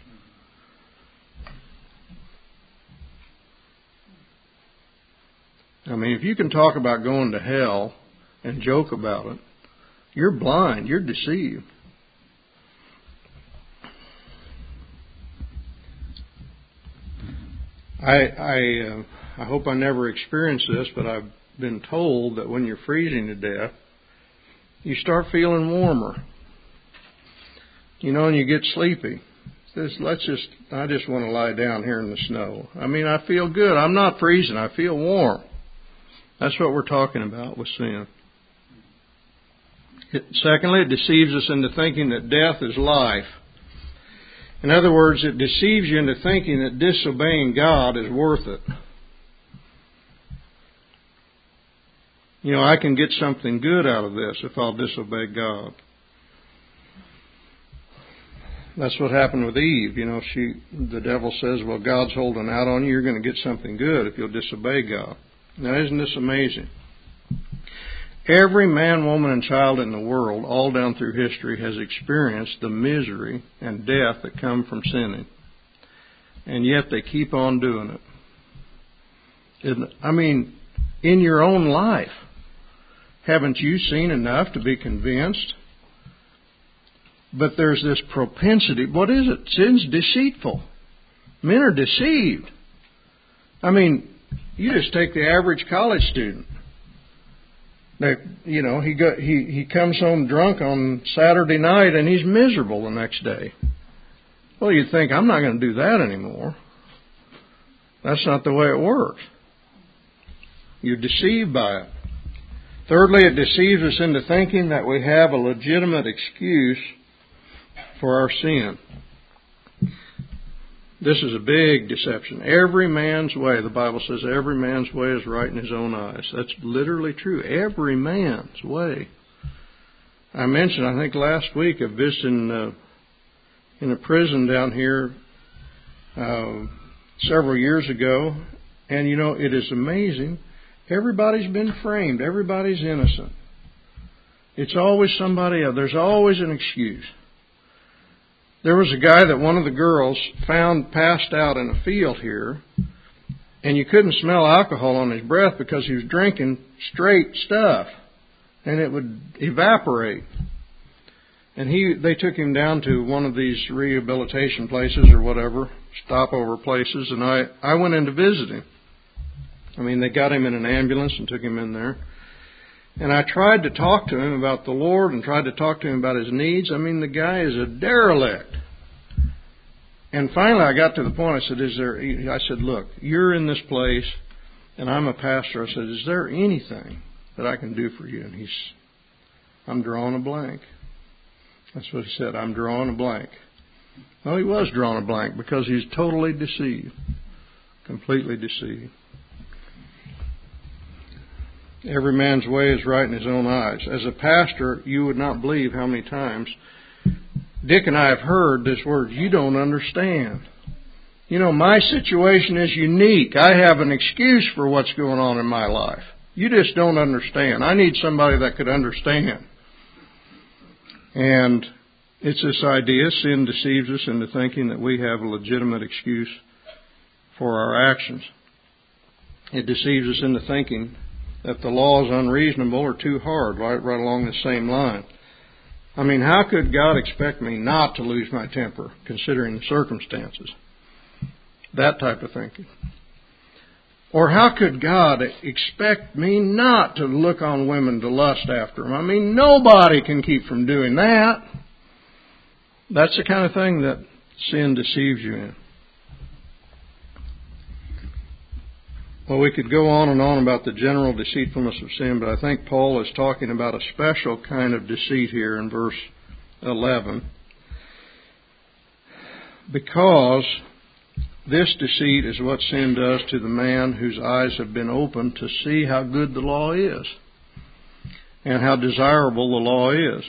I mean, if you can talk about going to hell and joke about it, you're blind, you're deceived. I hope I never experience this, but I've been told that when you're freezing to death, you start feeling warmer. You know, and you get sleepy. I just want to lie down here in the snow. I mean, I feel good. I'm not freezing. I feel warm. That's what we're talking about with sin. Secondly, it deceives us into thinking that death is life. In other words, it deceives you into thinking that disobeying God is worth it. You know, I can get something good out of this if I'll disobey God. That's what happened with Eve. You know, the devil says, well, God's holding out on you. You're going to get something good if you'll disobey God. Now, isn't this amazing? Every man, woman, and child in the world, all down through history, has experienced the misery and death that come from sinning. And yet they keep on doing it. I mean, in your own life, haven't you seen enough to be convinced? But there's this propensity. What is it? Sin's deceitful. Men are deceived. I mean, you just take the average college student. That, you know, he comes home drunk on Saturday night and he's miserable the next day. Well, you'd think, I'm not going to do that anymore. That's not the way it works. You're deceived by it. Thirdly, it deceives us into thinking that we have a legitimate excuse for our sin. This is a big deception. Every man's way, the Bible says, every man's way is right in his own eyes. That's literally true. Every man's way. I mentioned, I think last week, of visiting in a prison down here several years ago. And, you know, it is amazing. Everybody's been framed. Everybody's innocent. It's always somebody else. There's always an excuse. There was a guy that one of the girls found passed out in a field here, and you couldn't smell alcohol on his breath because he was drinking straight stuff, and it would evaporate. And they took him down to one of these rehabilitation places or whatever, stopover places, and I went in to visit him. I mean, they got him in an ambulance and took him in there. And I tried to talk to him about the Lord and tried to talk to him about his needs. I mean, the guy is a derelict. And finally I got to the point, I said, look, you're in this place and I'm a pastor. I said, is there anything that I can do for you? And I'm drawing a blank. That's what he said, I'm drawing a blank. Well, he was drawing a blank because he's totally deceived, completely deceived. Every man's way is right in his own eyes. As a pastor, you would not believe how many times Dick and I have heard this word, you don't understand. You know, my situation is unique. I have an excuse for what's going on in my life. You just don't understand. I need somebody that could understand. And it's this idea, sin deceives us into thinking that we have a legitimate excuse for our actions. It deceives us into thinking that the law is unreasonable or too hard, right along the same line. I mean, how could God expect me not to lose my temper, considering the circumstances? That type of thinking. Or how could God expect me not to look on women to lust after them? I mean, nobody can keep from doing that. That's the kind of thing that sin deceives you in. Well, we could go on and on about the general deceitfulness of sin, but I think Paul is talking about a special kind of deceit here in verse 11. Because this deceit is what sin does to the man whose eyes have been opened to see how good the law is and how desirable the law is.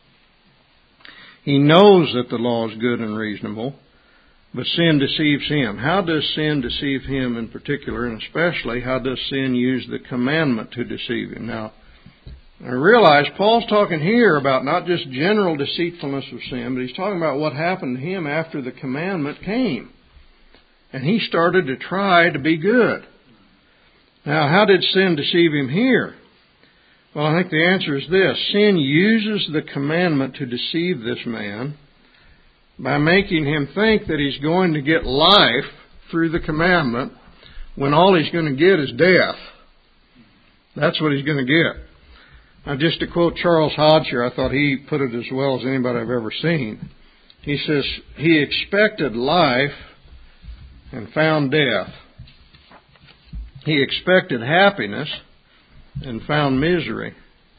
He knows that the law is good and reasonable, but sin deceives him. How does sin deceive him in particular, and especially how does sin use the commandment to deceive him? Now, I realize Paul's talking here about not just general deceitfulness of sin, but he's talking about what happened to him after the commandment came. And he started to try to be good. Now, how did sin deceive him here? Well, I think the answer is this. Sin uses the commandment to deceive this man by making him think that he's going to get life through the commandment when all he's going to get is death. That's what he's going to get. Now, just to quote Charles Hodge here, I thought he put it as well as anybody I've ever seen. He says, he expected life and found death. He expected happiness and found misery.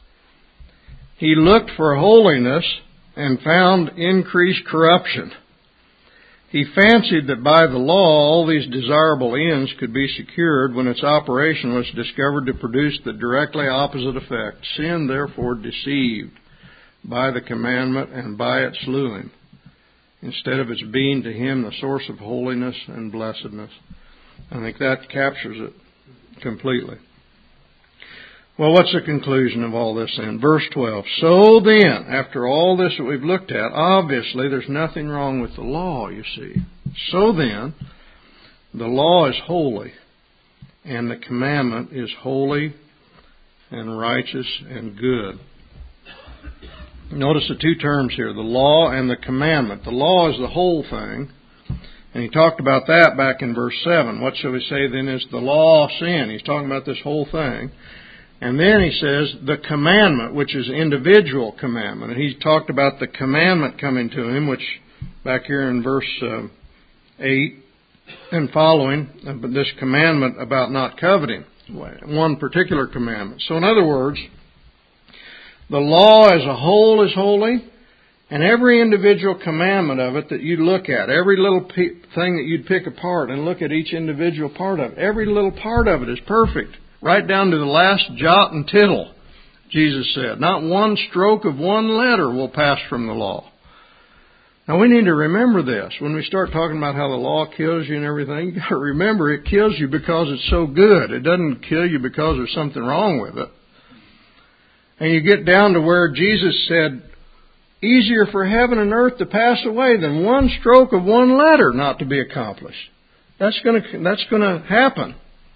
He looked for holiness and found increased corruption. He fancied that by the law all these desirable ends could be secured when its operation was discovered to produce the directly opposite effect. Sin, therefore, deceived by the commandment, and by it slew him, instead of its being to him the source of holiness and blessedness. I think that captures it completely. Well, what's the conclusion of all this then? Verse 12. So then, after all this that we've looked at, obviously there's nothing wrong with the law, you see. So then, the law is holy, and the commandment is holy and righteous and good. Notice the two terms here, the law and the commandment. The law is the whole thing, and he talked about that back in verse 7. What shall we say then is the law sin? He's talking about this whole thing. And then he says the commandment, which is individual commandment. And he talked about the commandment coming to him, which back here in verse 8 and following, this commandment about not coveting, one particular commandment. So in other words, the law as a whole is holy, and every individual commandment of it that you look at, every little thing that you'd pick apart and look at each individual part of it, every little part of it is perfect. Right down to the last jot and tittle, Jesus said. Not one stroke of one letter will pass from the law. Now we need to remember this. When we start talking about how the law kills you and everything, you've got to remember it kills you because it's so good. It doesn't kill you because there's something wrong with it. And you get down to where Jesus said, easier for heaven and earth to pass away than one stroke of one letter not to be accomplished. That's going to happen.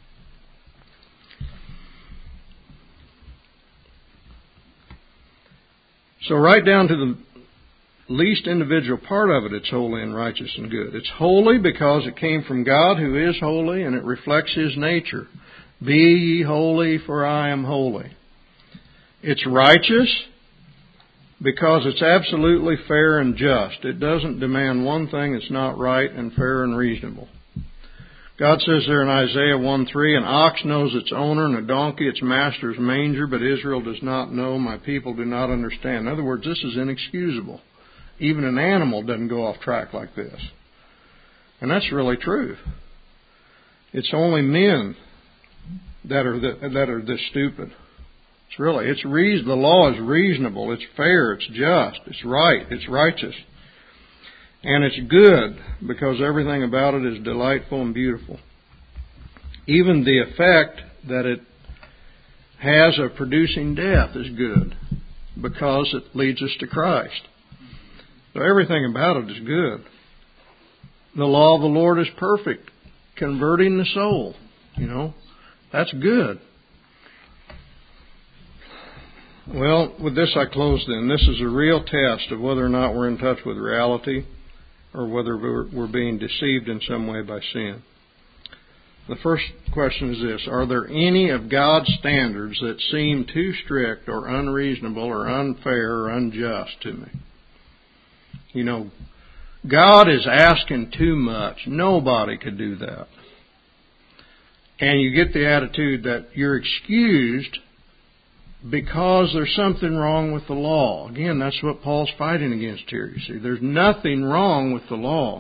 So right down to the least individual part of it, it's holy and righteous and good. It's holy because it came from God who is holy, and it reflects His nature. Be ye holy, for I am holy. It's righteous because it's absolutely fair and just. It doesn't demand one thing that's not right and fair and reasonable. God says there in Isaiah 1:3, an ox knows its owner and a donkey its master's manger, but Israel does not know, my people do not understand. In other words, this is inexcusable. Even an animal doesn't go off track like this. And that's really true. It's only men that are this stupid. The law is reasonable, it's fair, it's just, it's right, it's righteous. And it's good because everything about it is delightful and beautiful. Even the effect that it has of producing death is good because it leads us to Christ. So everything about it is good. The law of the Lord is perfect, converting the soul. That's good. Well, with this I close then. This is a real test of whether or not we're in touch with reality, or whether we're being deceived in some way by sin. The first question is this: are there any of God's standards that seem too strict or unreasonable or unfair or unjust to me? God is asking too much. Nobody could do that. and you get the attitude that you're excused because there's something wrong with the law. Again, that's what Paul's fighting against here. You see, there's nothing wrong with the law.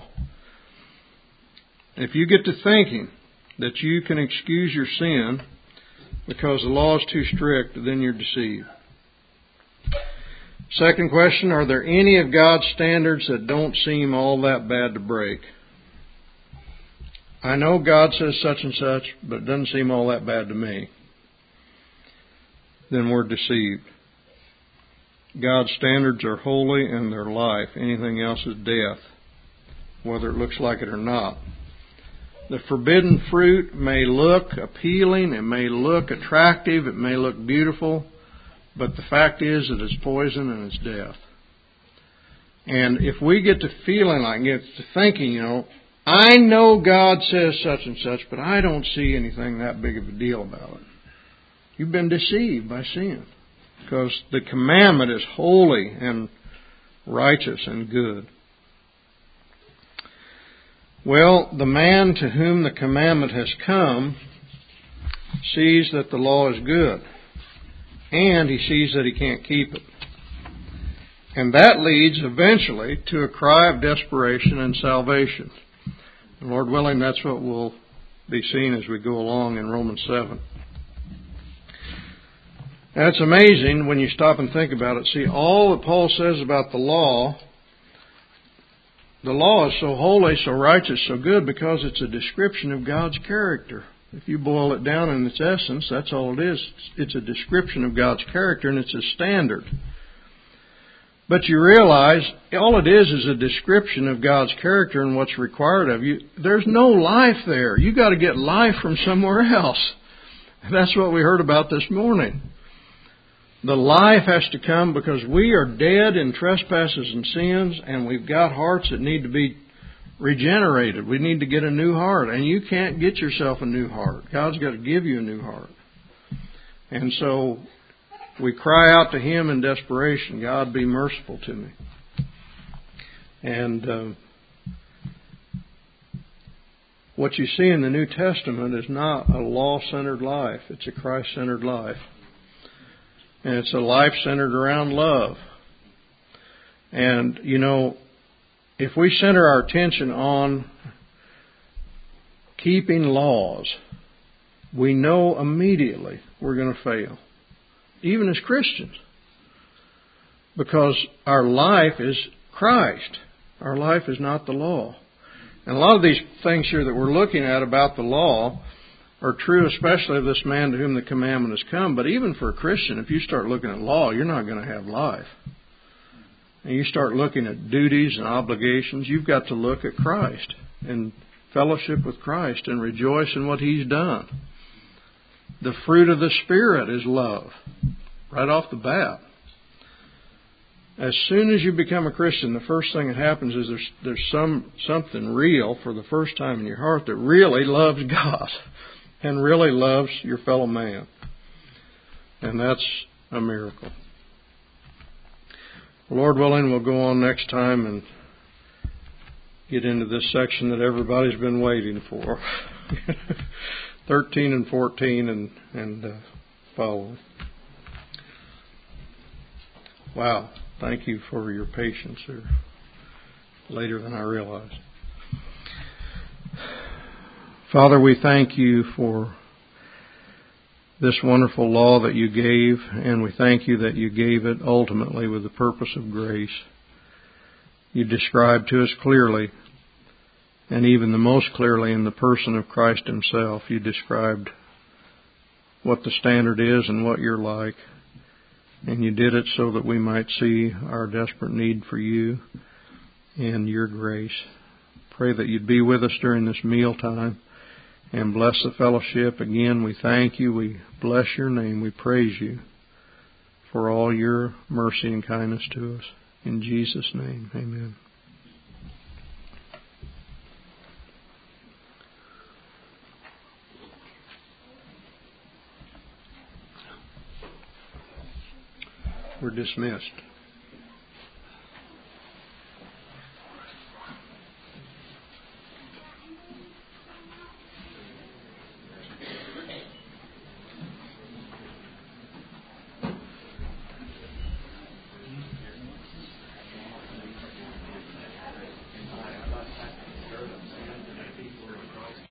If you get to thinking that you can excuse your sin because the law is too strict, then you're deceived. Second question, are there any of God's standards that don't seem all that bad to break? I know God says such and such, but it doesn't seem all that bad to me. Then we're deceived. God's standards are holy and they're life. Anything else is death, whether it looks like it or not. The forbidden fruit may look appealing, it may look attractive, it may look beautiful, but the fact is that it's poison and it's death. And if we get to feeling like, get to thinking, I know God says such and such, but I don't see anything that big of a deal about it. You've been deceived by sin, because the commandment is holy and righteous and good. Well, the man to whom the commandment has come sees that the law is good, and he sees that he can't keep it. And that leads eventually to a cry of desperation and salvation. And Lord willing, that's what we'll be seeing as we go along in Romans 7. And it's amazing when you stop and think about it. See, all that Paul says about the law is so holy, so righteous, so good because it's a description of God's character. If you boil it down in its essence, that's all it is. It's a description of God's character, and it's a standard. But you realize all it is a description of God's character and what's required of you. There's no life there. You've got to get life from somewhere else. That's what we heard about this morning. The life has to come because we are dead in trespasses and sins, and we've got hearts that need to be regenerated. We need to get a new heart, and you can't get yourself a new heart. God's got to give you a new heart. And so we cry out to Him in desperation, God, be merciful to me. And what you see in the New Testament is not a law-centered life. It's a Christ-centered life. And it's a life centered around love. And, if we center our attention on keeping laws, we know immediately we're going to fail, even as Christians, because our life is Christ. Our life is not the law. And a lot of these things here that we're looking at about the law are true, especially of this man to whom the commandment has come. But even for a Christian, if you start looking at law, you're not going to have life. And you start looking at duties and obligations, you've got to look at Christ and fellowship with Christ and rejoice in what He's done. The fruit of the Spirit is love, right off the bat. As soon as you become a Christian, the first thing that happens is there's something real for the first time in your heart that really loves God and really loves your fellow man. And that's a miracle. Lord willing, we'll go on next time and get into this section that everybody's been waiting for. 13 and 14 and following. Wow. Thank you for your patience. They're later than I realized. Father, we thank you for this wonderful law that you gave, and we thank you that you gave it ultimately with the purpose of grace. You described to us clearly, and even the most clearly in the person of Christ Himself, you described what the standard is and what you're like. And you did it so that we might see our desperate need for you and your grace. Pray that you'd be with us during this mealtime and bless the fellowship. Again, we thank you. We bless your name. We praise you for all your mercy and kindness to us. In Jesus' name, amen. We're dismissed.